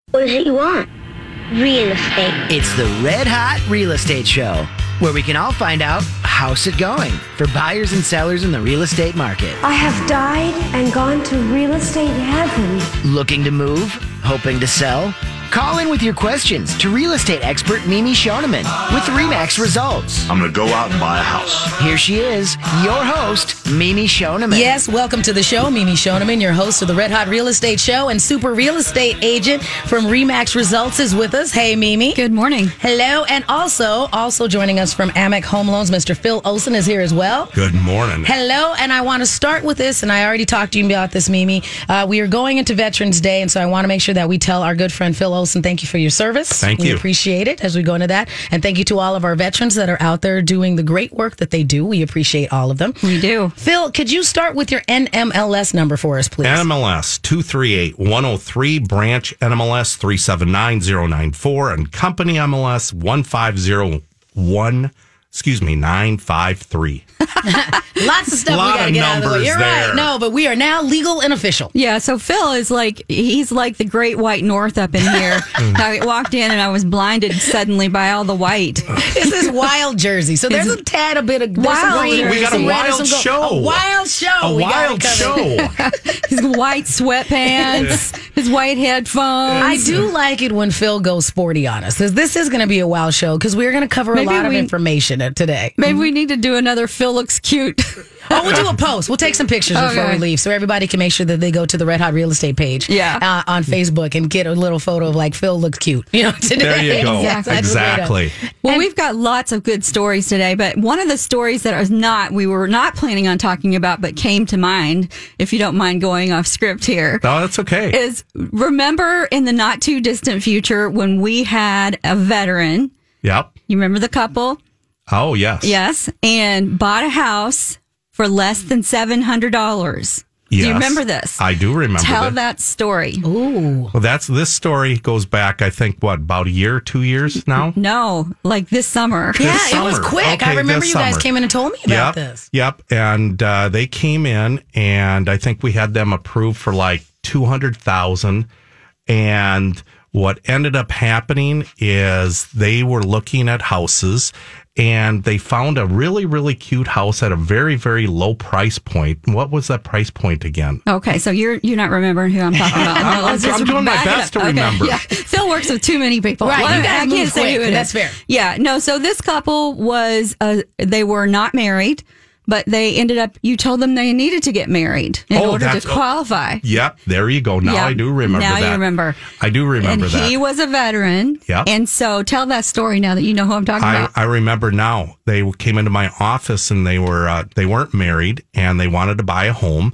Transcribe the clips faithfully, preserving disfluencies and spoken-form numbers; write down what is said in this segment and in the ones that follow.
What is it you want? Real estate. It's the Red Hot Real Estate Show, where we can all find out how's it going for buyers and sellers in the real estate market. I have died and gone to real estate heaven. Looking to move? Hoping to sell? Call in with your questions to real estate expert Mimi Shoneman with RE/MAX Results. I'm going to go out and buy a house. Here she is, your host, Mimi Shoneman. Yes, welcome to the show. Mimi Shoneman, your host of the Red Hot Real Estate Show and super real estate agent from RE/MAX Results is with us. Hey, Mimi. Good morning. Hello. And also, also joining us from Amec Home Loans, Mister Phil Olson is here as well. Good morning. Hello. And I want to start with this, and I already talked to you about this, Mimi. Uh, we are going into Veterans Day, and so I want to make sure that we tell our good friend Phil Olson, thank you for your service. Thank we you. We appreciate it as we go into that. And thank you to all of our veterans that are out there doing the great work that they do. We appreciate all of them. We do. Phil, could you start with your N M L S number for us, please? N M L S two three eight one oh three, branch N M L S three seven nine zero nine four, and company M L S one five zero one, excuse me, nine five three. Lots of stuff we got to get out of the way. You're there. Right. No, but we are now legal and official. Yeah, so Phil is like, he's like the great white north up in here. I walked in and I was blinded suddenly by all the white. This is wild Jersey. So there's a tad a bit of wild. Green, we got a wild show. A wild show. A we wild show. His white sweatpants, his white headphones. I do like it when Phil goes sporty on us, because this is going to be a wild show, because we're going to cover maybe a lot we, of information today. Maybe mm-hmm. we need to do another Phil looks cute. Oh, we'll do a post. We'll take some pictures okay. before we leave, so everybody can make sure that they go to the Red Hot Real Estate page yeah. uh, on Facebook and get a little photo of like Phil looks cute. You know, today. There you go. Exactly. exactly. Well, and, we've got lots of good stories today, but one of the stories that is not we were not planning on talking about, but came to mind, if you don't mind going off script here. Oh, that's okay. Is remember in the not too distant future when we had a veteran? Yep. You remember the couple? Oh, yes. Yes, and bought a house for less than seven hundred dollars. Yes, do you remember this? I do remember Tell that. that story. Ooh. Well, that's this story goes back, I think, what, about a year, two years now? No, like this summer. Yeah, this it was summer. quick. Okay, I remember you guys summer. came in and told me about yep, this. Yep, and uh, they came in, and I think we had them approved for like two hundred thousand dollars. And what ended up happening is they were looking at houses, and they found a really, really cute house at a very, very low price point. What was that price point again? Okay, so you're you're not remembering who I'm talking about. No, I'm, I'm doing my best to okay, remember. Yeah. Phil works with too many people. Right, well, you guys I move can't say quick. who it That's is. fair. Yeah, no, so this couple was, uh, they were not married, but they ended up, you told them they needed to get married in Oh, order to that's- qualify. Yep, there you go. Now Yep. I do remember now that. you remember. I do remember and that. he was a veteran. Yep. And so tell that story now that you know who I'm talking I, about. I remember now. They came into my office and they were uh, they weren't married and they wanted to buy a home,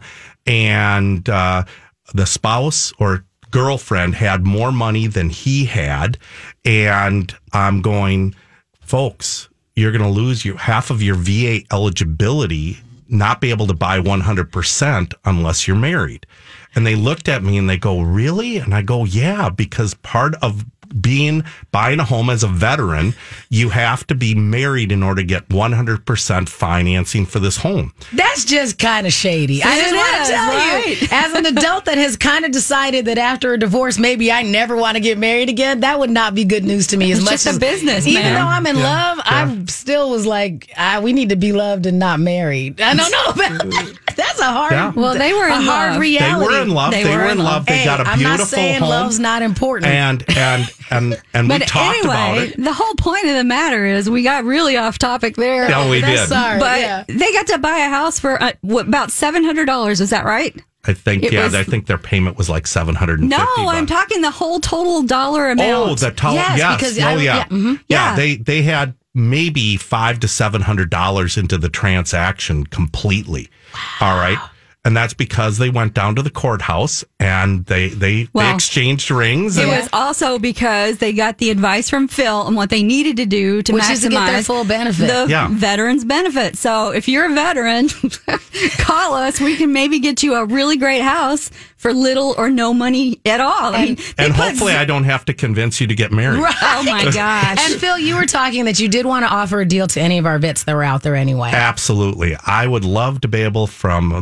and uh, the spouse or girlfriend had more money than he had, and I'm going, folks, you're going to lose your half of your V A eligibility, not be able to buy one hundred percent unless you're married. And they looked at me and they go, really? And I go, yeah, because part of being buying a home as a veteran, you have to be married in order to get one hundred percent financing for this home. That's just kind of shady. I It just want is, to tell right? you, as an adult that has kind of decided that after a divorce, maybe I never want to get married again, that would not be good news to me. As It's much just a as business, even man. though I'm in Yeah, love, yeah. I still was like, I, we need to be loved and not married. I don't know about that's a hard, Yeah. Well, they were a in hard love. reality. They were in love. They, were in love. They Hey, got a I'm beautiful not saying home. love's not important. and and and and we But talked anyway, about it. the whole point of the matter is we got really off topic there. Yeah, we That's did. Sorry, But yeah. they got to buy a house for uh, what, about seven hundred dollars. Is that right? I think It yeah, was- I think their payment was like seven hundred and No, fifty. I'm talking the whole total dollar amount. Oh, the total. Yes, Yes, because oh I- yeah, yeah, mhm. yeah. Yeah. They they had maybe five to seven hundred dollars into the transaction completely. All right. And that's because they went down to the courthouse and they they, they Well, exchanged rings. It And, was also because they got the advice from Phil on what they needed to do to Which maximize is to get their full benefit. the Yeah. veterans benefit. So if you're a veteran, call us. We can maybe get you a really great house for little or no money at all. I mean, they and put- hopefully I don't have to convince you to get married. Right. Oh my gosh. And Phil, you were talking that you did want to offer a deal to any of our vets that were out there anyway. Absolutely. I would love to be able from the month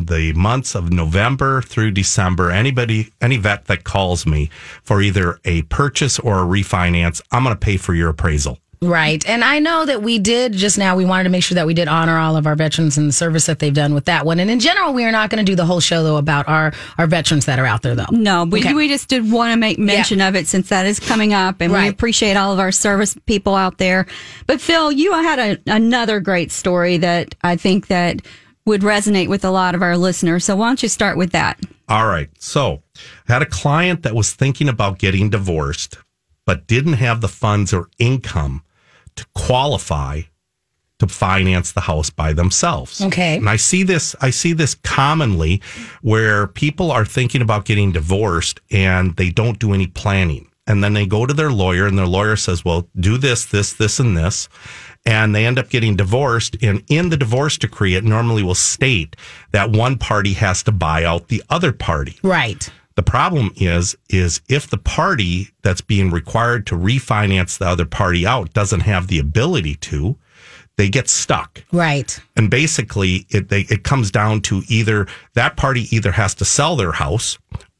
months of November through December. Anybody, any vet that calls me for either a purchase or a refinance, I'm going to pay for your appraisal. Right. And I know that we did just now, we wanted to make sure that we did honor all of our veterans and the service that they've done with that one. And in general, we are not going to do the whole show, though, about our, our veterans that are out there, though. No, we, Okay. we just did want to make mention Yeah. of it since that is coming up. And we Right. appreciate all of our service people out there. But Phil, you had a, another great story that I think that would resonate with a lot of our listeners. So why don't you start with that? All right. So I had a client that was thinking about getting divorced, but didn't have the funds or income to qualify to finance the house by themselves. Okay. And I see this, I see this commonly where people are thinking about getting divorced and they don't do any planning. And then they go to their lawyer and their lawyer says, well, do this, this, this, and this. And they end up getting divorced. And in the divorce decree, it normally will state that one party has to buy out the other party. Right. The problem is, is if the party that's being required to refinance the other party out doesn't have the ability to, they get stuck. Right. And basically, it they, it comes down to either that party either has to sell their house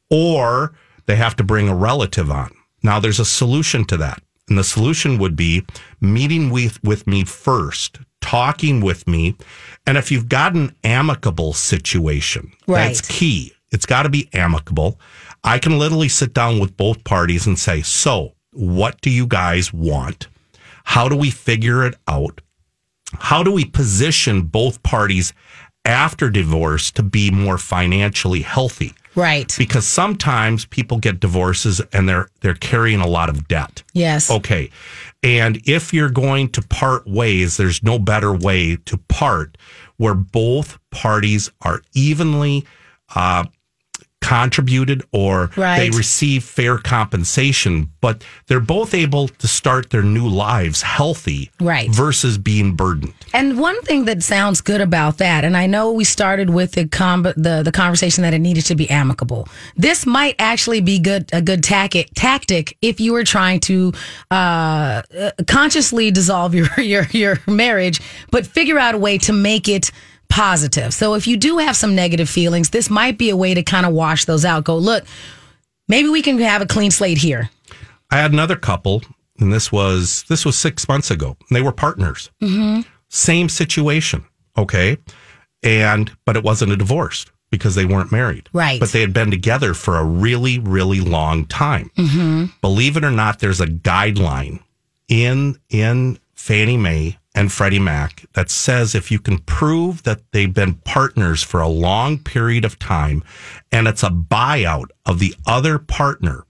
or they have to bring a relative on. Now, there's a solution to that. And the solution would be meeting with, with me first, talking with me. And if you've got an amicable situation, Right. that's key. It's got to be amicable. I can literally sit down with both parties and say, so what do you guys want? How do we figure it out? How do we position both parties after divorce to be more financially healthy? Right. Because sometimes people get divorces and they're they're carrying a lot of debt. Yes. Okay. And if you're going to part ways, there's no better way to part where both parties are evenly uh, contributed or Right. they receive fair compensation, but they're both able to start their new lives healthy Right. versus being burdened. And one thing that sounds good about that, and I know we started with the com- the, the conversation that it needed to be amicable. This might actually be good a good tactic tactic if you were trying to uh, uh, consciously dissolve your, your your marriage, but figure out a way to make it positive. So if you do have some negative feelings, this might be a way to kind of wash those out. Go, look, maybe we can have a clean slate here. I had another couple, and this was this was six months ago. And they were partners. Mm-hmm. Same situation, okay, and but it wasn't a divorce because they weren't married, Right. But they had been together for a really, really long time. Mm-hmm. Believe it or not, there's a guideline in in Fannie Mae and Freddie Mac that says if you can prove that they've been partners for a long period of time and it's a buyout of the other partner.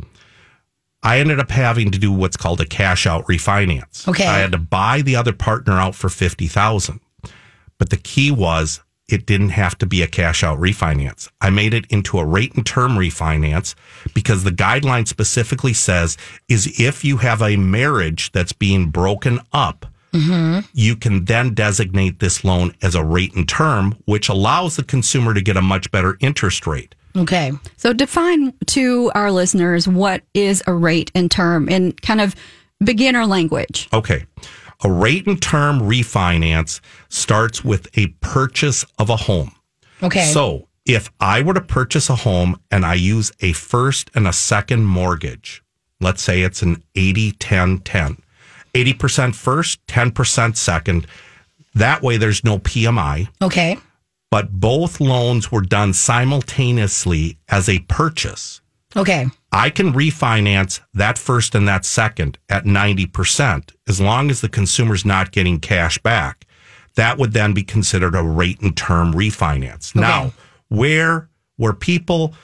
I ended up having to do what's called a cash out refinance. Okay. I had to buy the other partner out for fifty thousand dollars. But the key was it didn't have to be a cash out refinance. I made it into a rate and term refinance because the guideline specifically says is if you have a marriage that's being broken up, mm-hmm. you can then designate this loan as a rate and term, which allows the consumer to get a much better interest rate. Okay. So define to our listeners what is a rate and term in kind of beginner language. Okay. A rate and term refinance starts with a purchase of a home. Okay. So if I were to purchase a home and I use a first and a second mortgage, let's say it's an eighty ten ten, eighty percent first, ten percent second. That way there's no P M I. Okay. But both loans were done simultaneously as a purchase. Okay. I can refinance that first and that second at ninety percent as long as the consumer's not getting cash back. That would then be considered a rate and term refinance. Okay. Now, where where people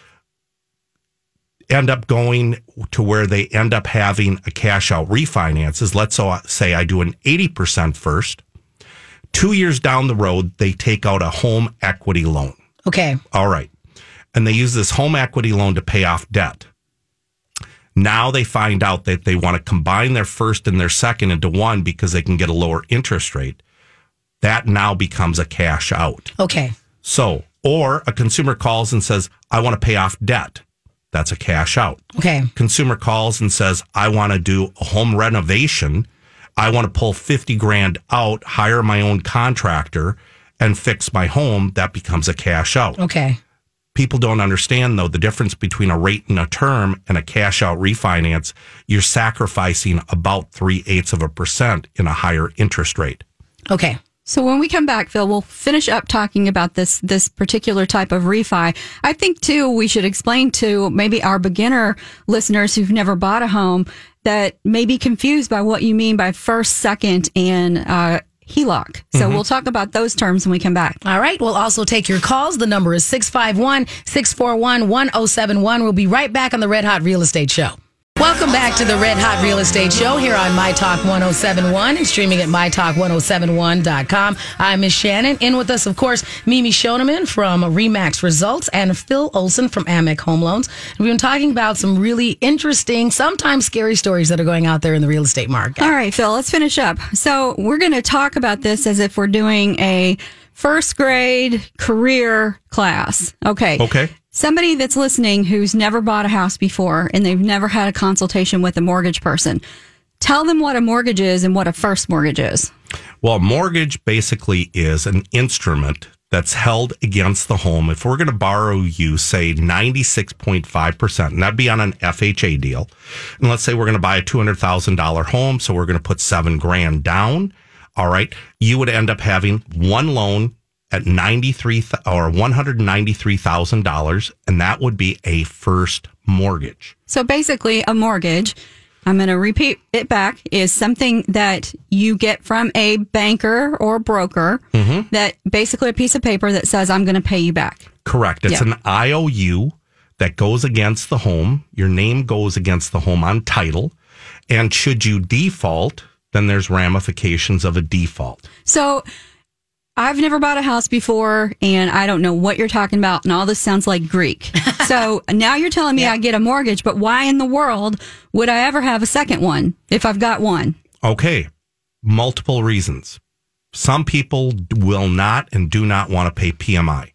end up going to where they end up having a cash out refinance is, let's say I do an eighty percent first. Two years down the road, they take out a home equity loan. Okay. All right. And they use this home equity loan to pay off debt. Now they find out that they want to combine their first and their second into one because they can get a lower interest rate. That now becomes a cash out. Okay. So, or a consumer calls and says, I want to pay off debt. That's a cash out. Okay. Consumer calls and says, I want to do a home renovation. I want to pull fifty grand out, hire my own contractor, and fix my home. That becomes a cash out. Okay. People don't understand, though, the difference between a rate and a term and a cash out refinance. You're sacrificing about three eighths of a percent in a higher interest rate. Okay. So when we come back, Phil, we'll finish up talking about this this particular type of refi. I think, too, we should explain to maybe our beginner listeners who've never bought a home that may be confused by what you mean by first, second, and uh, H E L O C. So Mm-hmm. we'll talk about those terms when we come back. All right. We'll also take your calls. The number is six five one, six four one, one oh seven one. We'll be right back on the Red Hot Real Estate Show. Welcome back to the Red Hot Real Estate Show here on My Talk one oh seven point one and streaming at my talk one oh seven one dot com. I'm Miss Shannon. In with us, of course, Mimi Shoneman from RE/MAX Results and Phil Olson from Amec Home Loans. We've been talking about some really interesting, sometimes scary stories that are going out there in the real estate market. All right, Phil, let's finish up. So we're going to talk about this as if we're doing a first grade career class. Okay. Okay. Somebody that's listening who's never bought a house before and they've never had a consultation with a mortgage person, tell them what a mortgage is and what a first mortgage is. Well, mortgage basically is an instrument that's held against the home. If we're going to borrow you, say, ninety-six point five percent, and that'd be on an F H A deal. And let's say we're going to buy a two hundred thousand dollars home, so we're going to put seven grand down. All right. You would end up having one loan at ninety-three or one hundred ninety-three thousand dollars, and that would be a first mortgage. So basically, a mortgage, I'm going to repeat it back, is something that you get from a banker or broker Mm-hmm. that basically a piece of paper that says, I'm going to pay you back. Correct. It's Yeah. an I O U that goes against the home. Your name goes against the home on title. And should you default, then there's ramifications of a default. So I've never bought a house before and I don't know what you're talking about. And all this sounds like Greek. So now you're telling me I get a mortgage, but why in the world would I ever have a second one if I've got one? Okay. Multiple reasons. Some people will not and do not want to pay P M I.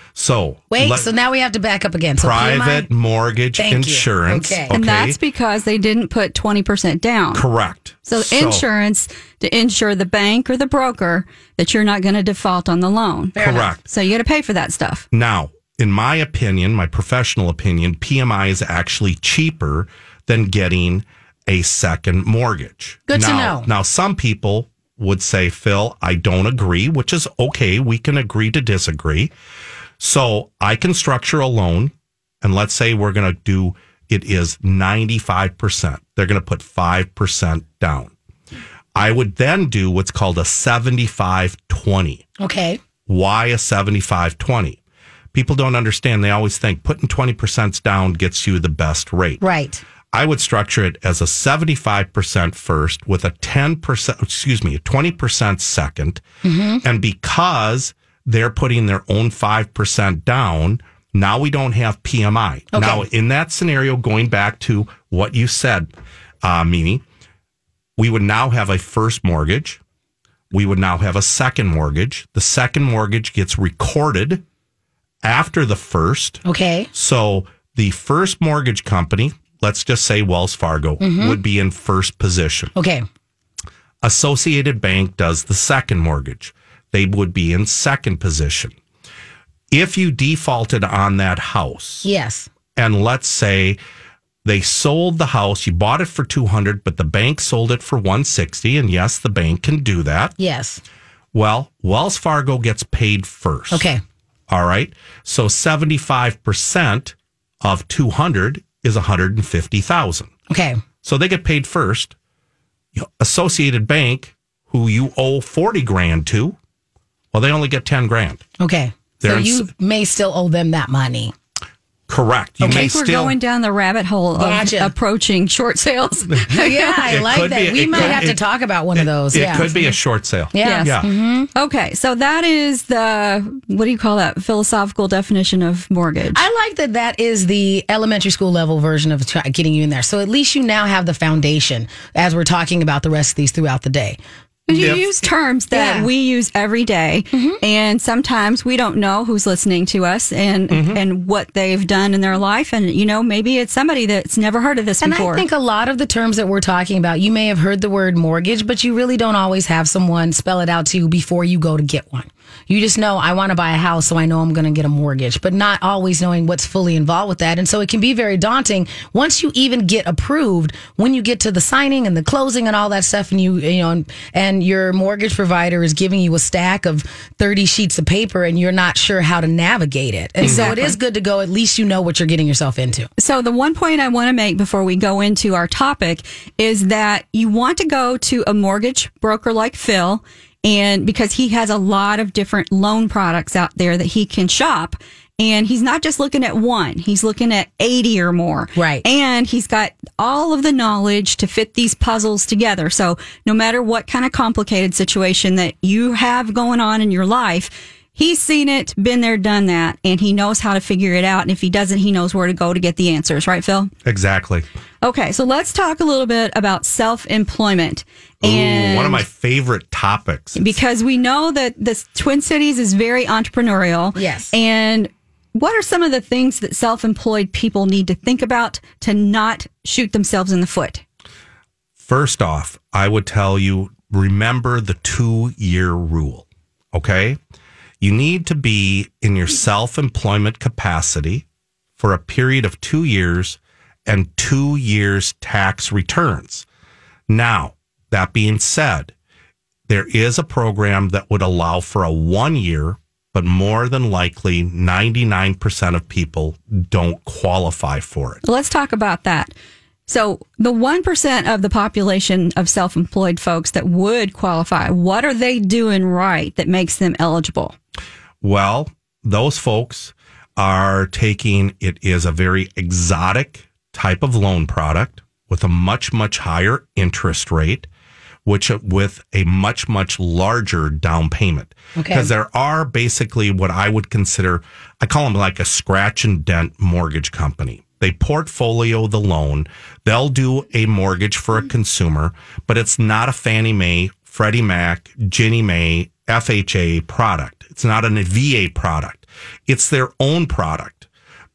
So Wait, let- so now we have to back up again. So private P M I? mortgage Thank you. insurance. Okay. And that's because they didn't put twenty percent down. Correct. So, insurance to insure the bank or the broker that you're not going to default on the loan. Correct. So you got to pay for that stuff. Now, in my opinion, my professional opinion, P M I is actually cheaper than getting a second mortgage. Good to now, know. Now, some people would say, Phil, I don't agree, which is okay. We can agree to disagree. So I can structure a loan, and let's say we're going to do, it is ninety-five percent. They're going to put five percent down. I would then do what's called a seventy-five twenty. Okay. Why a seventy-five twenty? People don't understand. They always think putting twenty percent down gets you the best rate. Right. I would structure it as a seventy-five percent first with a ten percent, excuse me, a twenty percent second. Mm-hmm. And because they're putting their own five percent down, now we don't have P M I. Okay. Now, in that scenario, going back to what you said, uh, Mimi, we would now have a first mortgage. We would now have a second mortgage. The second mortgage gets recorded after the first. Okay. So the first mortgage company, let's just say Wells Fargo, Mm-hmm. would be in first position. Okay. Associated Bank does the second mortgage. They would be in second position. If you defaulted on that house, Yes. and let's say they sold the house, you bought it for two hundred, but the bank sold it for one sixty, and yes, the bank can do that. Yes. Well, Wells Fargo gets paid first. Okay. All right. So seventy-five percent of two hundred is one hundred fifty thousand. Okay. So they get paid first. Associated Bank, who you owe forty grand to, well, they only get ten grand. Okay. They're So in you s- may still owe them that money. Correct. You I may think we're still going down the rabbit hole of Gotcha. approaching short sales. Yeah, I It like could that. be- we it might could- have to it- talk about one of those. It yeah. could be a short sale. Yeah. Yes. Yeah. Okay, so that is the, what do you call that, philosophical definition of mortgage. I like that that is the elementary school level version of try- getting you in there. So at least you now have the foundation as we're talking about the rest of these throughout the day. You If- use terms that Yeah. we use every day, and sometimes we don't know who's listening to us and and what they've done in their life, and you know maybe it's somebody that's never heard of this And before. I think a lot of the terms that we're talking about, you may have heard the word mortgage, but you really don't always have someone spell it out to you before you go to get one. You just know, I want to buy a house, so I know I'm going to get a mortgage, but not always knowing what's fully involved with that. And so it can be very daunting once you even get approved, when you get to the signing and the closing and all that stuff, and you, you know, and, and your mortgage provider is giving you a stack of thirty sheets of paper and you're not sure how to navigate it. And Exactly. so it is good to go, at least you know what you're getting yourself into. So the one point I want to make before we go into our topic is that you want to go to a mortgage broker like Phil, and because he has a lot of different loan products out there that he can shop. And he's not just looking at one, he's looking at eighty or more. Right. And he's got all of the knowledge to fit these puzzles together. So no matter what kind of complicated situation that you have going on in your life, he's seen it, been there, done that, and he knows how to figure it out. And if he doesn't, he knows where to go to get the answers. Right, Phil? Exactly. Okay, so let's talk a little bit about self-employment. Ooh, one of my favorite topics. Because we know that the Twin Cities is very entrepreneurial. Yes. And what are some of the things that self-employed people need to think about to not shoot themselves in the foot? First off, I would tell you, remember the two-year rule, okay? You need to be in your self-employment capacity for a period of two years and two years tax returns. Now, that being said, there is a program that would allow for a one year, but more than likely ninety-nine percent of people don't qualify for it. Let's talk about that. So the one percent of the population of self-employed folks that would qualify, what are they doing right that makes them eligible? Well, those folks are taking, it is a very exotic type of loan product with a much, much higher interest rate, which with a much, much larger down payment. Okay. Because there are basically what I would consider, I call them like a scratch and dent mortgage company. They portfolio the loan. They'll do a mortgage for a consumer, but it's not a Fannie Mae, Freddie Mac, Ginnie Mae, F H A product. It's not a V A product. It's their own product.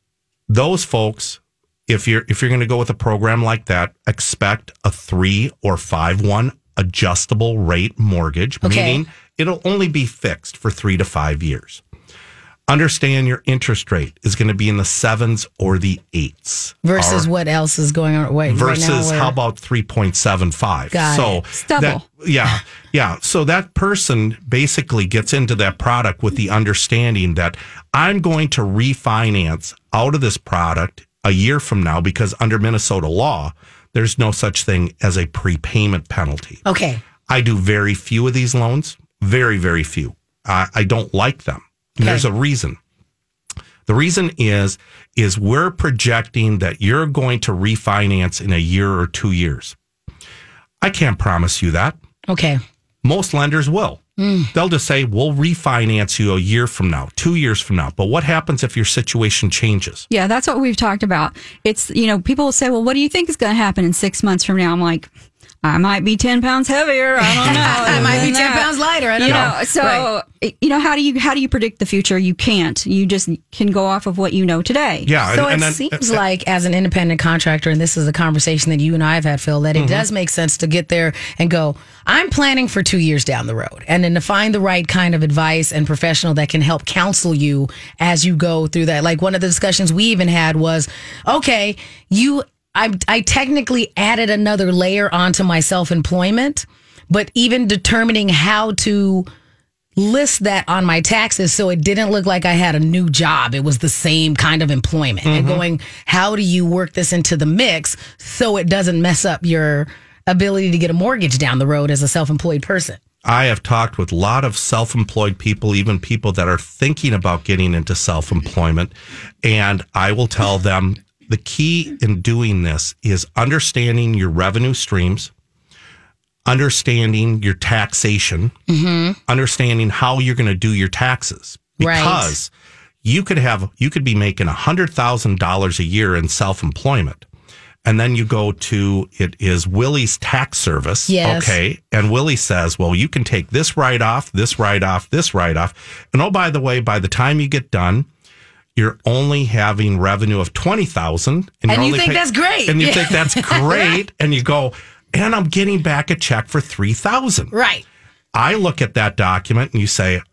Those folks, if you're if you're going to go with a program like that, expect a three or five one adjustable rate mortgage, Okay. meaning it'll only be fixed for three to five years. Understand your interest rate is going to be in the sevens or the eights. Versus Or- what else is going on? Wait, versus right now we're- how about three point seven five? Got so it. It's double. that- yeah, yeah. So that person basically gets into that product with the understanding that I'm going to refinance out of this product a year from now because under Minnesota law, there's no such thing as a prepayment penalty. Okay. I do very few of these loans, very, very few. I, I don't like them. And Okay. There's a reason. The reason is, is we're projecting that you're going to refinance in a year or two years. I can't promise you that. Okay. Most lenders will. Mm. They'll just say, we'll refinance you a year from now, two years from now. But what happens if your situation changes? Yeah, that's what we've talked about. It's, you know, people will say, well, what do you think is going to happen in six months from now? I'm like, I might be ten pounds heavier. I don't know. I might be And ten that- pounds lighter. I don't you know. know. So, Right. you know, how do you how do you predict the future? You can't. You just can go off of what you know today. Yeah. So and, and it then, seems like, as an independent contractor, and this is a conversation that you and I have had, Phil, that it Mm-hmm. does make sense to get there and go, I'm planning for two years down the road. And then to find the right kind of advice and professional that can help counsel you as you go through that. Like one of the discussions we even had was, okay, you, I, I technically added another layer onto my self-employment, but even determining how to list that on my taxes so it didn't look like I had a new job. It was the same kind of employment. And going, how do you work this into the mix so it doesn't mess up your ability to get a mortgage down the road as a self-employed person? I have talked with a lot of self-employed people, even people that are thinking about getting into self-employment. And I will tell them the key in doing this is understanding your revenue streams, understanding your taxation, Mm-hmm. understanding how you're going to do your taxes. Right. Because you could have, you could be making one hundred thousand dollars a year in self-employment. And then you go to, it is Willie's tax service. Yes. Okay. And Willie says, well, you can take this write off, this write off, this write off. And oh, by the way, by the time you get done, you're only having revenue of twenty thousand. And you're you only think that's great. And you Yeah. think that's great. And you go, and I'm getting back a check for three thousand. Right. I look at that document and you say,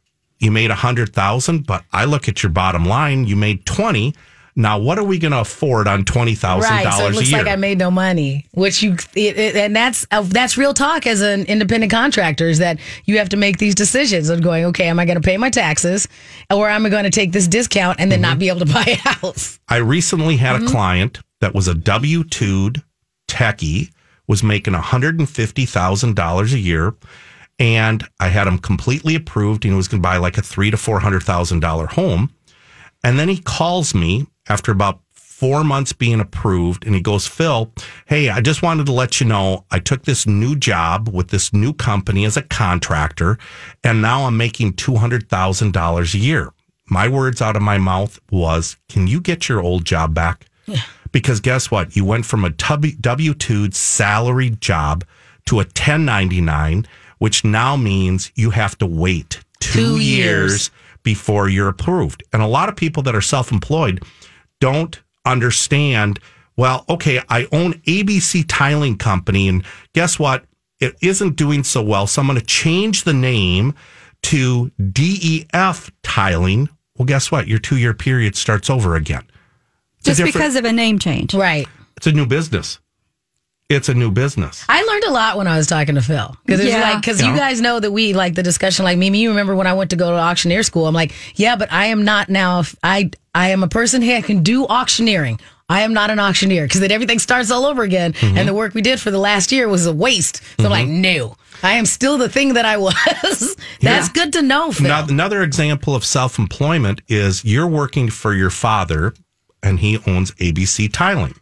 you made a hundred thousand, but I look at your bottom line, you made twenty. Now, what are we going to afford on twenty thousand Right, dollars so it looks a year? like I made no money, which you, it, it, and that's uh, that's real talk as an independent contractor, is that you have to make these decisions of going, okay, am I going to pay my taxes, or am I going to take this discount and then Mm-hmm. not be able to buy a house? I recently had a client that was a W two'd techie, was making one hundred fifty thousand dollars a year, and I had him completely approved, and he was going to buy like a three to four hundred thousand dollar home. And then he calls me after about four months being approved, and he goes, Phil, hey, I just wanted to let you know I took this new job with this new company as a contractor, and now I'm making two hundred thousand dollars a year. My words out of my mouth was, can you get your old job back? Yeah. Because guess what? You went from a W two'd salaried job to a ten ninety-nine, which now means you have to wait two, Two years. years before you're approved. And a lot of people that are self-employed don't understand, well, okay, I own A B C Tiling Company, and guess what? It isn't doing so well, so I'm going to change the name to D E F Tiling. Well, guess what? Your two-year period starts over again. It's a Just different- because of a name change. Right. It's a new business. It's a new business. I learned a lot when I was talking to Phil, because it's Yeah. like, because Yeah. you guys know that we like the discussion, like Mimi, you remember when I went to go to auctioneer school, I'm like, yeah, but I am not now, I, I am a person who can do auctioneering. I am not an auctioneer, because then everything starts all over again. Mm-hmm. And the work we did for the last year was a waste. So I'm like, no, I am still the thing that I was. That's good to know, Phil. Now, another example of self-employment is you're working for your father, and he owns A B C Tiling.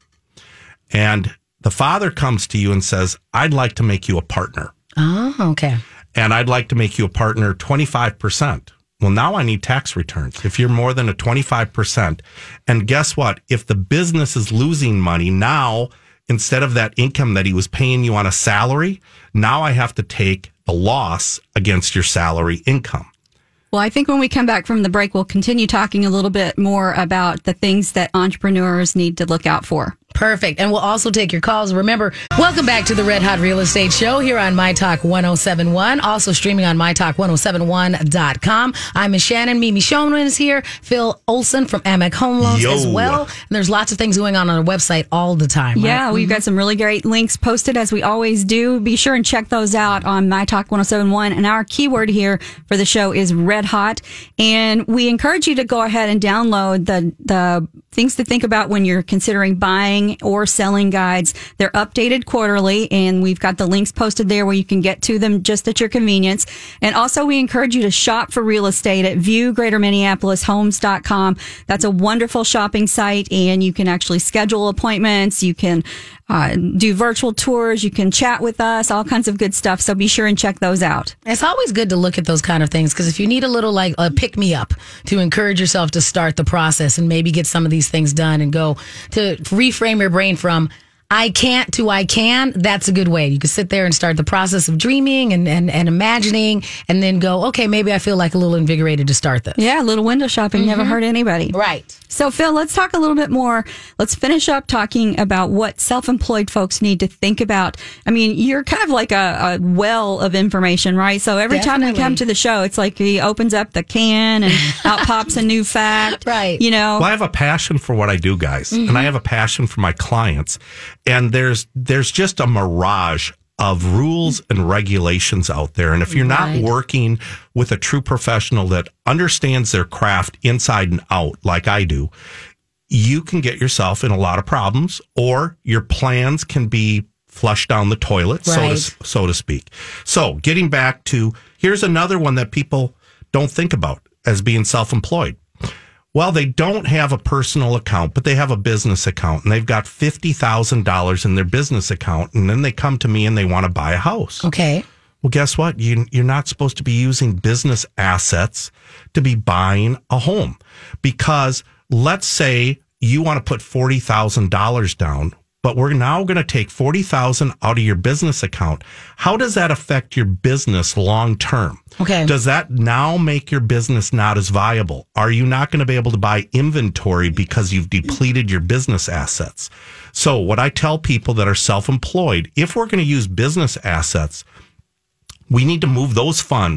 And the father comes to you and says, I'd like to make you a partner. Oh, okay. And I'd like to make you a partner twenty-five percent. Well, now I need tax returns. If you're more than a twenty-five percent. And guess what? If the business is losing money, now instead of that income that he was paying you on a salary, now I have to take the loss against your salary income. Well, I think when we come back from the break, we'll continue talking a little bit more about the things that entrepreneurs need to look out for. Perfect. And we'll also take your calls. Remember, welcome back to the Red Hot Real Estate Show here on My Talk one oh seven point one. Also streaming on my talk ten seventy-one dot com. I'm Miss Shannon. Mimi Schoenman is here. Phil Olson from Amec Home Loans Yo. as well. And there's lots of things going on on our website all the time. Right? Yeah, we've got some really great links posted as we always do. Be sure and check those out on My Talk ten seventy-one. And our keyword here for the show is Red Hot. And we encourage you to go ahead and download the, the things to think about when you're considering buying or selling guides. They're updated quarterly, and we've got the links posted there where you can get to them just at your convenience. And also, we encourage you to shop for real estate at view greater minneapolis homes dot com. That's a wonderful shopping site, and you can actually schedule appointments. You can uh, do virtual tours. You can chat with us, all kinds of good stuff. So be sure and check those out. It's always good to look at those kind of things, because if you need a little like a pick me up to encourage yourself to start the process and maybe get some of these things done and go to reframe your brain from I can't to I can, that's a good way. You can sit there and start the process of dreaming and, and, and imagining, and then go, okay, maybe I feel like a little invigorated to start this. Yeah, a little window shopping never hurt anybody. Right. So, Phil, let's talk a little bit more. Let's finish up talking about what self-employed folks need to think about. I mean, you're kind of like a, a well of information, right? So every time we Definitely. come to the show, it's like he opens up the can and out pops a new fact. Right. You know, Well, I have a passion for what I do, guys, and I have a passion for my clients. And there's there's just a mirage of rules and regulations out there. And if you're not Right. working with a true professional that understands their craft inside and out, like I do, you can get yourself in a lot of problems, or your plans can be flushed down the toilet, so Right. to so to speak. So, getting back to, here's another one that people don't think about as being self-employed. Well, they don't have a personal account, but they have a business account, and they've got fifty thousand dollars in their business account, and then they come to me and they want to buy a house. Okay. Well, guess what? You, you're not supposed to be using business assets to be buying a home, because let's say you want to put forty thousand dollars down, but we're now going to take forty thousand dollars out of your business account. How does that affect your business long term? Okay. Does that now make your business not as viable? Are you not going to be able to buy inventory because you've depleted your business assets? So what I tell people that are self-employed, if we're going to use business assets, we need to move those funds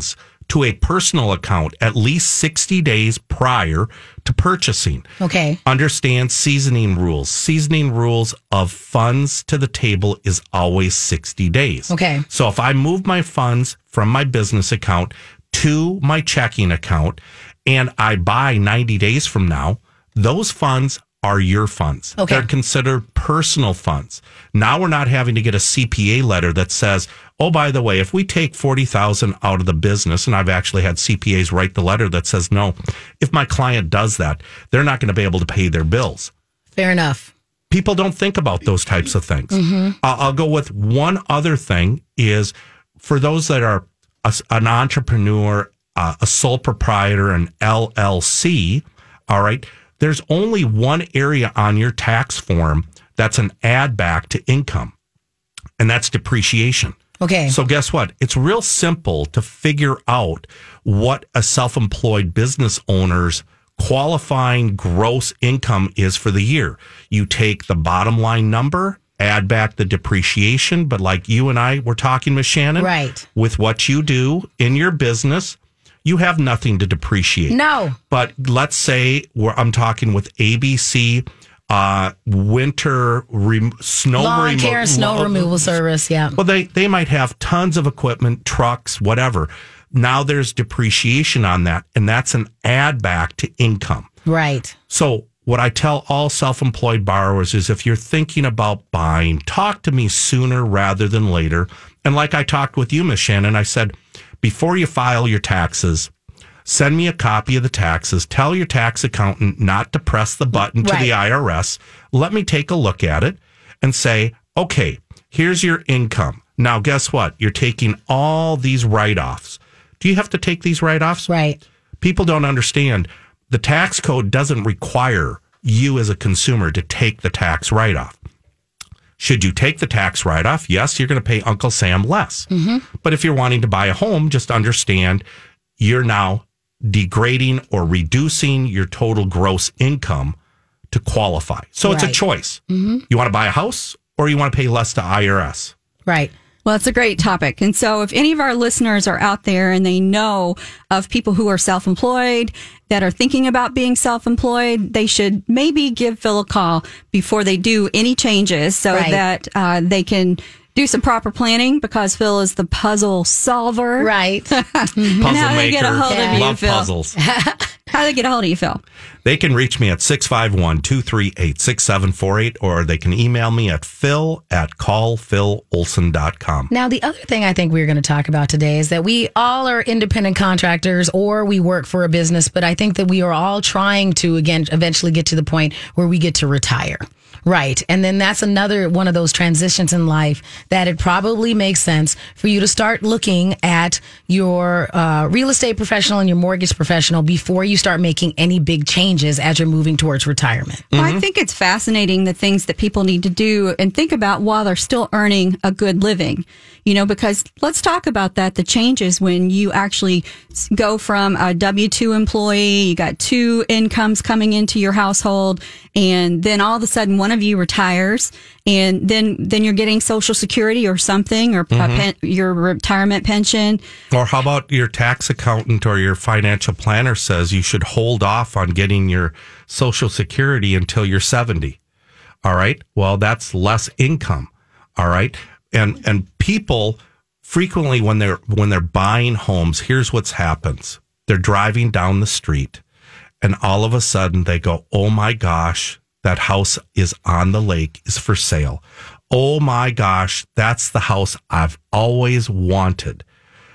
to a personal account at least sixty days prior to purchasing. Okay. Understand seasoning rules. Seasoning rules of funds to the table is always sixty days. Okay. So if I move my funds from my business account to my checking account and I buy ninety days from now, those funds are your funds. Okay. They're considered personal funds. Now we're not having to get a C P A letter that says, oh, by the way, if we take forty thousand dollars out of the business, and I've actually had C P As write the letter that says, no, if my client does that, they're not going to be able to pay their bills. Fair enough. People don't think about those types of things. Mm-hmm. I'll, I'll go with one other thing is for those that are a, an entrepreneur, uh, a sole proprietor, an L L C, all right, there's only one area on your tax form that's an add back to income, and that's depreciation. Okay. So guess what? It's real simple to figure out what a self-employed business owner's qualifying gross income is for the year. You take the bottom line number, add back the depreciation, but like you and I were talking, Miss Shannon, right, with what you do in your business, you have nothing to depreciate. No. But let's say where I'm talking with A B C uh, winter rem- snow lawn remo- care, snow lo- removal service. Yeah. Well, they, they might have tons of equipment, trucks, whatever. Now there's depreciation on that, and that's an add back to income. Right. So what I tell all self-employed borrowers is if you're thinking about buying, talk to me sooner rather than later. And like I talked with you, Miss Shannon, I said, before you file your taxes, send me a copy of the taxes. Tell your tax accountant not to press the button to Right. the I R S. Let me take a look at it and say, okay, here's your income. Now, guess what? You're taking all these write-offs. Do you have to take these write-offs? Right. People don't understand. The tax code doesn't require you as a consumer to take the tax write-off. Should you take the tax write-off? Yes, you're going to pay Uncle Sam less. Mm-hmm. But if you're wanting to buy a home, just understand you're now degrading or reducing your total gross income to qualify. So it's a Right. choice. Mm-hmm. You want to buy a house or you want to pay less to I R S? Right. Well, it's a great topic. And so if any of our listeners are out there and they know of people who are self-employed, that are thinking about being self-employed, they should maybe give Phil a call before they do any changes so Right. that uh, they can do some proper planning, because Phil is the puzzle solver. Right. Puzzle And how do they maker. get a hold of you, Love Phil? puzzles. How do they get a hold of you, Phil? They can reach me at six five one, two three eight, six seven four eight, or they can email me at phil at call phil olson dot com. Now, the other thing I think we're going to talk about today is that we all are independent contractors or we work for a business, but I think that we are all trying to, again, eventually get to the point where we get to retire. Right. And then that's another one of those transitions in life that it probably makes sense for you to start looking at your uh, real estate professional and your mortgage professional before you start making any big changes as you're moving towards retirement. Well, I think it's fascinating the things that people need to do and think about while they're still earning a good living. You know, because let's talk about that, the changes when you actually go from a W two employee, you got two incomes coming into your household, and then all of a sudden one of you retires, and then then you're getting Social Security or something, or a pen, your retirement pension. Or how about your tax accountant or your financial planner says you should hold off on getting your Social Security until you're seventy. All right. Well, that's less income. All right. And and people frequently when they're when they're buying homes, here's what's happens. They're driving down the street and all of a sudden they go, "Oh my gosh, that house is on the lake, is for sale. Oh my gosh, that's the house I've always wanted."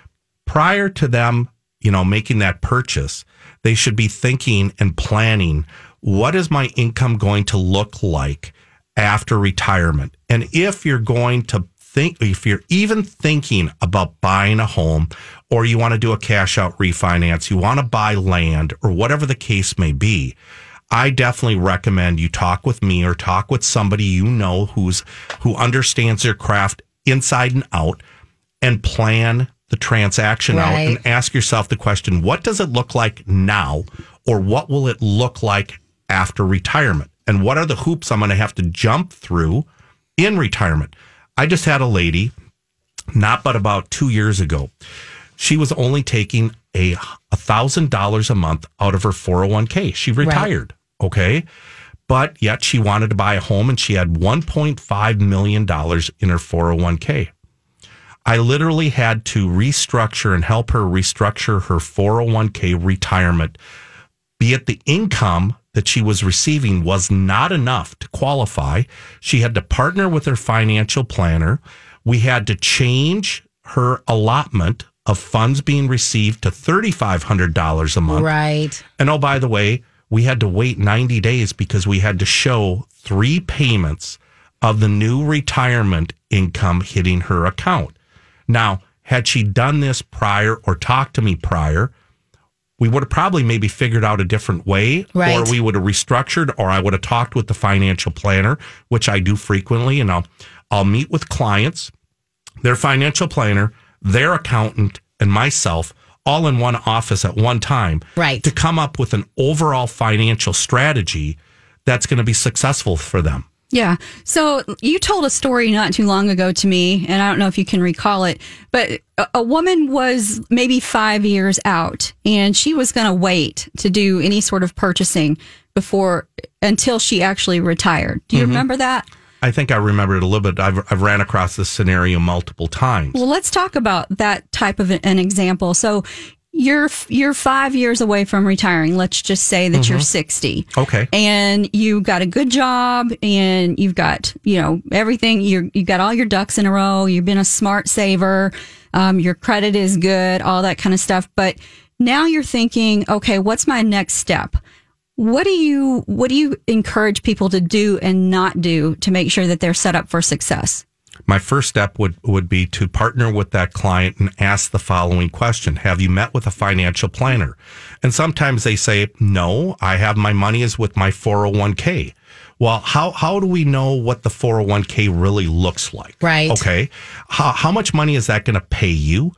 Prior to them, you know, making that purchase, they should be thinking and planning, what is my income going to look like after retirement? And if you're going to think, if you're even thinking about buying a home, or you want to do a cash out refinance, you want to buy land, or whatever the case may be, I definitely recommend you talk with me or talk with somebody you know who's who understands their craft inside and out, and plan the transaction Right. out and ask yourself the question, what does it look like now, or what will it look like after retirement? And what are the hoops I'm going to have to jump through in retirement? I just had a lady, not but about two years ago. She was only taking a one thousand dollars a month out of her four oh one k. She retired, right. Okay? But yet she wanted to buy a home and she had one point five million dollars in her four oh one k. I literally had to restructure and help her restructure her four oh one k retirement, be it the income that she was receiving was not enough to qualify. She had to partner with her financial planner. We had to change her allotment of funds being received to three thousand five hundred dollars a month. Right. And oh, by the way, we had to wait ninety days because we had to show three payments of the new retirement income hitting her account. Now, had she done this prior or talked to me prior, we would have probably maybe figured out a different way, right. Or we would have restructured, or I would have talked with the financial planner, which I do frequently. And I'll, I'll meet with clients, their financial planner, their accountant, and myself all in one office at one time, right. To come up with an overall financial strategy that's going to be successful for them. Yeah. So you told a story not too long ago to me, and I don't know if you can recall it, but a, a woman was maybe five years out and she was going to wait to do any sort of purchasing before until she actually retired. Do you mm-hmm. remember that? I think I remember it a little bit. I've, I've ran across this scenario multiple times. Well, let's talk about that type of an example. So You're you're five years away from retiring. Let's just say that mm-hmm. you're sixty. Okay. And you got a good job and you've got, you know, everything. You you got all your ducks in a row. You've been a smart saver. Um, your credit is good, all that kind of stuff. But now you're thinking, okay, what's my next step? What do you what do you encourage people to do and not do to make sure that they're set up for success? My first step would, would be to partner with that client and ask the following question. Have you met with a financial planner? And sometimes they say, no, I have my money is with my four oh one k. Well, how, how do we know what the four oh one k really looks like? Right. Okay. How, how much money is that going to pay you?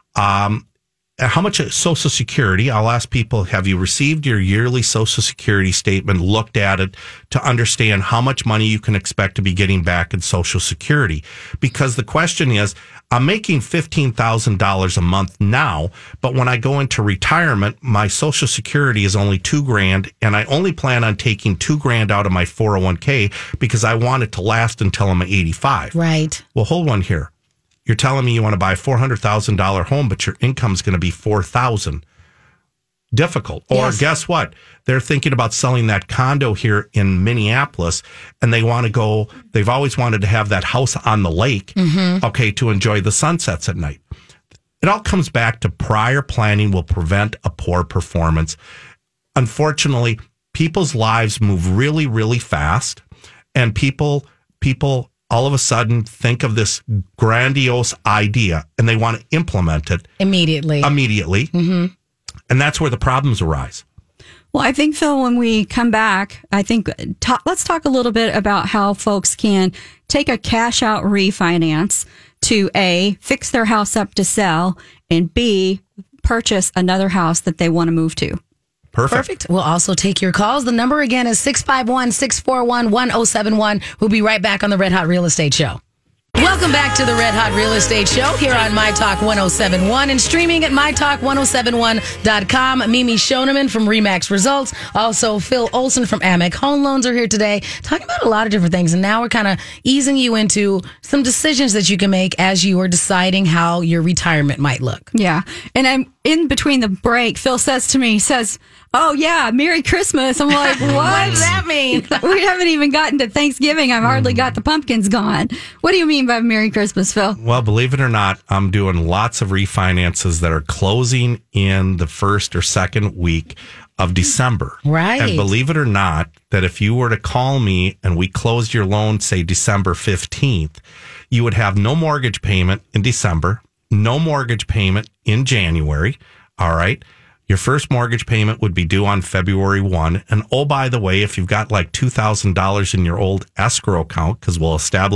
Um, How much Social Security? I'll ask people, have you received your yearly Social Security statement, looked at it to understand how much money you can expect to be getting back in Social Security? Because the question is, I'm making fifteen thousand dollars a month now, but when I go into retirement, my Social Security is only two grand, and I only plan on taking two grand out of my four oh one k because I want it to last until I'm eighty-five. Right. Well, hold on here. You're telling me you want to buy a four hundred thousand dollars home, but your income is going to be four thousand dollars. Difficult. Or yes. Guess what? They're thinking about selling that condo here in Minneapolis, and they want to go, they've always wanted to have that house on the lake, mm-hmm. okay, to enjoy the sunsets at night. It all comes back to prior planning will prevent a poor performance. Unfortunately, people's lives move really, really fast, and people, people, all of a sudden think of this grandiose idea and they want to implement it immediately. Immediately. Mm-hmm. And that's where the problems arise. Well, I think, Phil, when we come back, I think talk, let's talk a little bit about how folks can take a cash out refinance to A, fix their house up to sell, and B, purchase another house that they want to move to. Perfect. Perfect. We'll also take your calls. The number again is six five one, six four one, one oh seven one. We'll be right back on the Red Hot Real Estate Show. Welcome back to the Red Hot Real Estate Show here on My Talk one oh seven point one and streaming at my talk one oh seven one dot com. Mimi Shoneman from RE/MAX Results. Also, Phil Olson from Amec Home Loans are here today talking about a lot of different things. And now we're kind of easing you into some decisions that you can make as you are deciding how your retirement might look. Yeah. And I'm in between the break. Phil says to me, he says, oh, yeah, Merry Christmas. I'm like, what? What does that mean? We haven't even gotten to Thanksgiving. I've hardly got the pumpkins gone. What do you mean by Merry Christmas, Phil? Well, believe it or not, I'm doing lots of refinances that are closing in the first or second week of December. Right. And believe it or not, that if you were to call me and we closed your loan, say December fifteenth, you would have no mortgage payment in December, no mortgage payment in January. All right. Your first mortgage payment would be due on February first. And oh, by the way, if you've got like two thousand dollars in your old escrow account, because we'll establish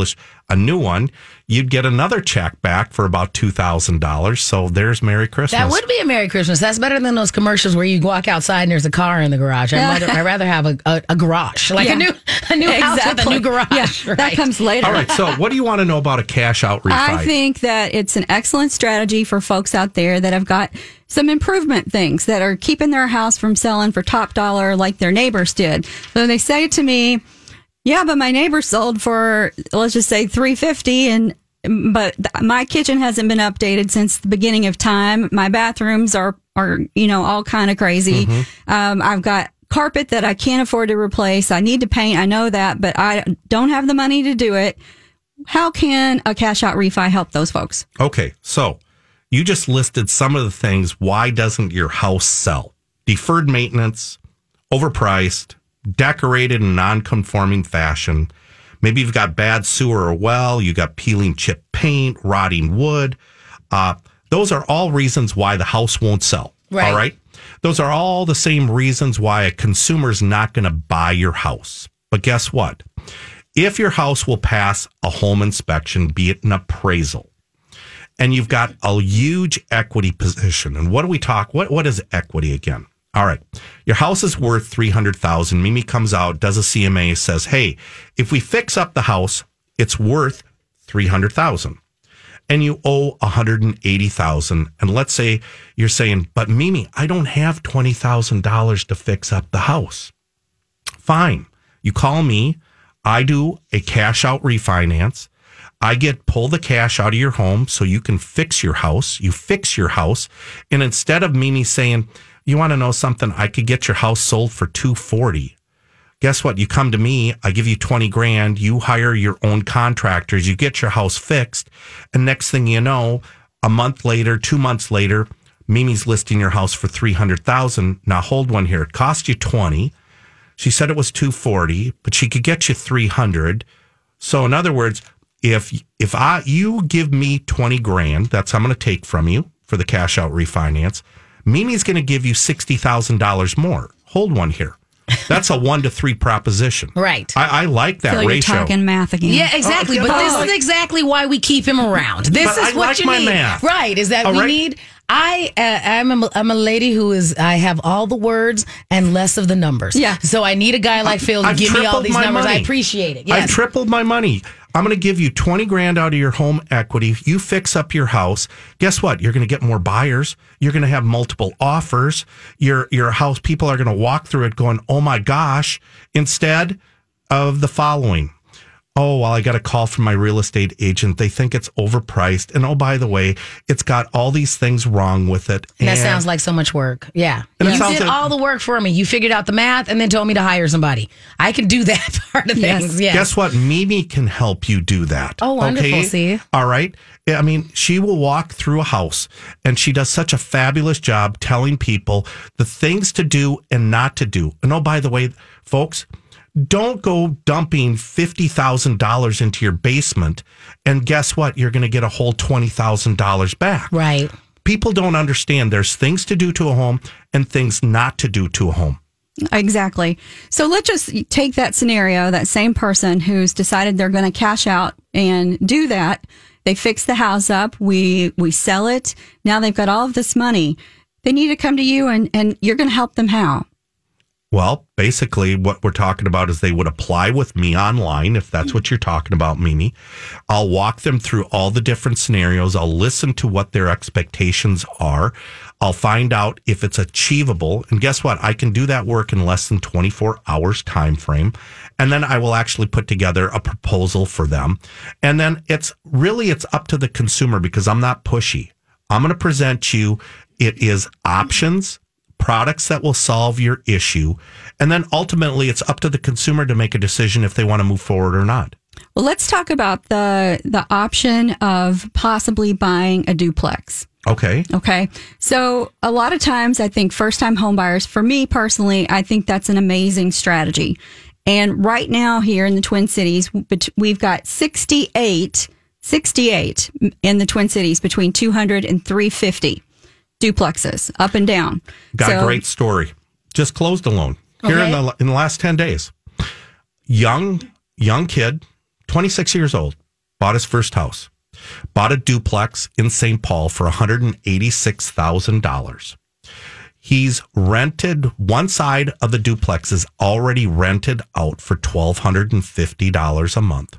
a new one, you'd get another check back for about two thousand dollars. So there's Merry Christmas. That would be a Merry Christmas. That's better than those commercials where you walk outside and there's a car in the garage. I'd rather, I'd rather have a, a, a garage, like Yeah. a new a new house with a new garage. Yeah, right? that comes later. All right. So what do you want to know about a cash out refi? I think that it's an excellent strategy for folks out there that have got some improvement things that are keeping their house from selling for top dollar like their neighbors did. So they say to me, yeah, but my neighbor sold for, let's just say three fifty, and but my kitchen hasn't been updated since the beginning of time. My bathrooms are, are you know, all kind of crazy. Mm-hmm. Um, I've got carpet that I can't afford to replace. I need to paint. I know that, but I don't have the money to do it. How can a cash out refi help those folks? Okay. So you just listed some of the things. Why doesn't your house sell? Deferred maintenance, overpriced, decorated in non-conforming fashion. Maybe you've got bad sewer or well. You got peeling chip paint, rotting wood. Uh, those are all reasons why the house won't sell. Right. All right. Those are all the same reasons why a consumer's not going to buy your house. But guess what? If your house will pass a home inspection, be it an appraisal, and you've got a huge equity position. And what do we talk? What What is equity again? All right. Your house is worth three hundred thousand dollars. Mimi comes out, does a C M A, says, hey, if we fix up the house, it's worth three hundred thousand dollars. And you owe one hundred eighty thousand dollars. And let's say you're saying, but Mimi, I don't have twenty thousand dollars to fix up the house. Fine. You call me. I do a cash out refinance. I get pull the cash out of your home so you can fix your house. You fix your house. And instead of Mimi saying, you want to know something? I could get your house sold for two hundred forty dollars. Guess what? You come to me, I give you twenty grand, you hire your own contractors, you get your house fixed. And next thing you know, a month later, two months later, Mimi's listing your house for three hundred thousand dollars. Now hold one here. It cost you twenty. She said it was two hundred forty dollars, but she could get you three hundred dollars. So in other words, if if I you give me twenty grand, that's I'm going to take from you for the cash out refinance. Mimi's going to give you sixty thousand dollars more. Hold one here. That's a one to three proposition. Right. I, I like that So you're ratio. talking math again. Yeah, exactly. Oh, but yeah. this is exactly why we keep him around. This But is I what like you my need. math. Right. Is that All we right. need. I uh, I'm a, I'm a lady who is I have all the words and less of the numbers. Yeah. So I need a guy like Phil to I've give me all tripled these my numbers. I money. appreciate it. I've Yes. tripled my money. I'm going to give you twenty grand out of your home equity. You fix up your house. Guess what? You're going to get more buyers. You're going to have multiple offers. Your your house, people are going to walk through it going, oh my gosh, instead of the following. Oh, well, I got a call from my real estate agent. They think it's overpriced. And oh, by the way, it's got all these things wrong with it. And that sounds like so much work. Yeah. And it You sounds did like- all the work for me. You figured out the math and then told me to hire somebody. I can do that part of Yes. things. Yes. Guess what? Mimi can help you do that. Oh, wonderful, see? All right. I mean, she will walk through a house and she does such a fabulous job telling people the things to do and not to do. And oh, by the way, folks, don't go dumping fifty thousand dollars into your basement. And guess what? You're going to get a whole twenty thousand dollars back. Right. People don't understand there's things to do to a home and things not to do to a home. Exactly. So let's just take that scenario, that same person who's decided they're going to cash out and do that. They fix the house up. We, we sell it. Now they've got all of this money. They need to come to you and, and you're going to help them how? Well, basically, what we're talking about is they would apply with me online, if that's what you're talking about, Mimi. I'll walk them through all the different scenarios. I'll listen to what their expectations are. I'll find out if it's achievable. And guess what? I can do that work in less than twenty-four hours time frame. And then I will actually put together a proposal for them. And then it's really, it's up to the consumer because I'm not pushy. I'm going to present you, it is options, products that will solve your issue. And then ultimately it's up to the consumer to make a decision if they want to move forward or not. Well, let's talk about the the option of possibly buying a duplex. Okay. Okay. So a lot of times I think first time home buyers, for me personally, I think that's an amazing strategy. And right now here in the Twin Cities, we've got sixty-eight, sixty-eight in the Twin Cities between two hundred and three fifty duplexes up and down. Got So- a great story. Just closed a loan here in Okay. the in the last ten days. Young young kid, twenty-six years old, bought his first house, bought a duplex in Saint Paul for one hundred eighty-six thousand dollars. He's rented, one side of the duplex is already rented out for one thousand two hundred fifty dollars a month.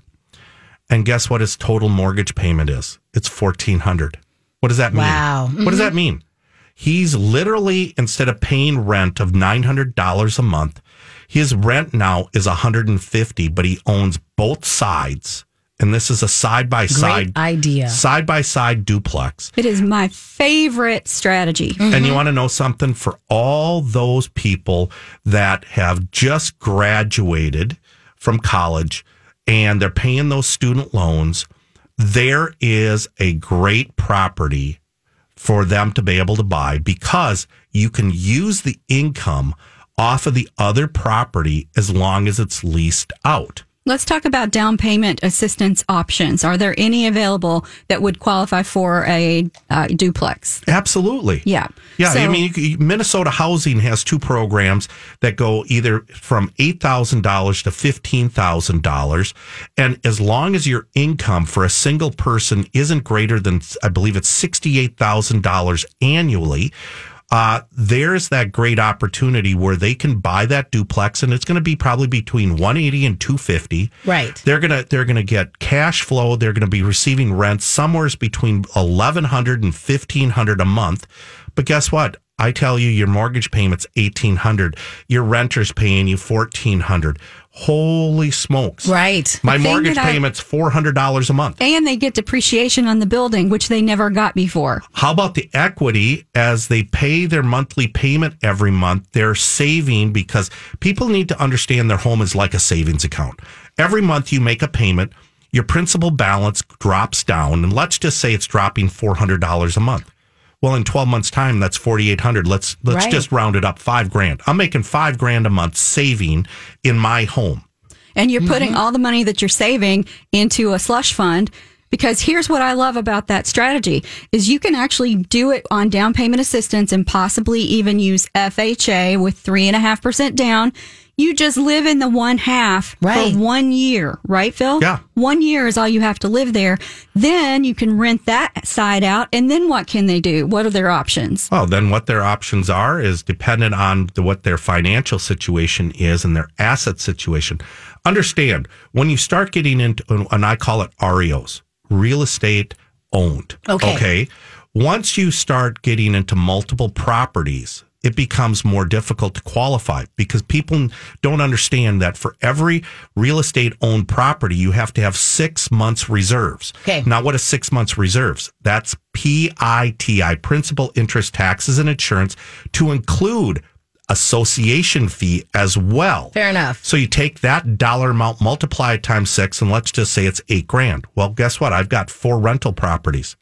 And guess what his total mortgage payment is? It's fourteen hundred dollars. What does that mean? Wow. Mm-hmm. What does that mean? He's literally, instead of paying rent of nine hundred dollars a month, his rent now is one hundred fifty dollars, but he owns both sides. And this is a side-by-side Great idea. Side-by-side duplex. It is my favorite strategy. Mm-hmm. And you want to know something? For all those people that have just graduated from college and they're paying those student loans, there is a great property for them to be able to buy because you can use the income off of the other property as long as it's leased out. Let's talk about down payment assistance options. Are there any available that would qualify for a uh, duplex? Absolutely. Yeah. Yeah. So- I mean, you, Minnesota Housing has two programs that go either from eight thousand dollars to fifteen thousand dollars. And as long as your income for a single person isn't greater than, I believe it's sixty-eight thousand dollars annually, Uh, there's that great opportunity where they can buy that duplex, and it's going to be probably between one hundred eighty and two hundred fifty. Right. They're gonna they're gonna get cash flow. They're going to be receiving rent somewhere between eleven hundred and fifteen hundred a month. But guess what? I tell you, your mortgage payment's eighteen hundred. Your renter's paying you fourteen hundred. Holy smokes! Right. My The thing mortgage that I- payment's four hundred dollars a month. And they get depreciation on the building, which they never got before. How about the equity as they pay their monthly payment every month? They're saving because people need to understand their home is like a savings account. Every month you make a payment, your principal balance drops down, and let's just say it's dropping four hundred dollars a month. Well, in twelve months' time, that's forty-eight hundred. Let's let's Right. just round it up, five grand. I'm making five grand a month saving in my home. And you're putting all the money that you're saving into a slush fund. Because here's what I love about that strategy is you can actually do it on down payment assistance and possibly even use F H A with three and a half percent down. You just live in the one half Right. for one year, right, Phil? Yeah. One year is all you have to live there. Then you can rent that side out. And then what can they do? What are their options? Well, then what their options are is dependent on the, what their financial situation is and their asset situation. Understand, when you start getting into, and I call it R E Os, real estate owned. Okay. Okay. Once you start getting into multiple properties, it becomes more difficult to qualify because people don't understand that for every real estate owned property, you have to have six months reserves. Okay. Now, what is six months reserves? That's P I T I, principal, interest, taxes, and insurance, to include association fee as well. Fair enough. So you take that dollar amount, multiply it times six, and let's just say it's eight grand. Well, guess what? I've got four rental properties.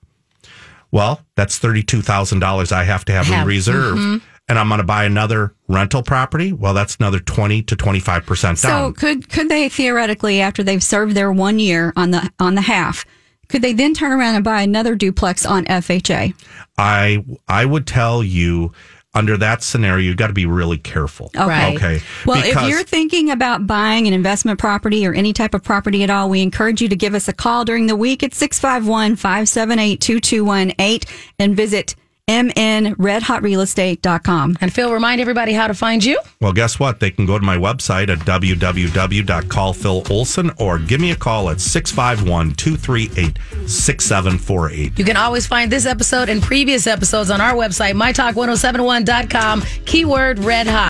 Well, that's thirty-two thousand dollars I have to have, Have, in reserve. mm-hmm. And I'm going to buy another rental property. Well, that's another twenty to twenty-five percent So down. could could they theoretically, after they've served their one year on the on the half, could they then turn around and buy another duplex on F H A? I I would tell you, under that scenario, you've got to be really careful. Okay. Right. Okay. Well, Because- if you're thinking about buying an investment property or any type of property at all, we encourage you to give us a call during the week at six five one, five seven eight, two two one eight and visit m n red hot real estate dot com. And Phil, remind everybody how to find you. Well, guess what? They can go to my website at w w w dot call phil olson or give me a call at six five one, two three eight, six seven four eight. You can always find this episode and previous episodes on our website, my talk ten seventy-one dot com, keyword red hot.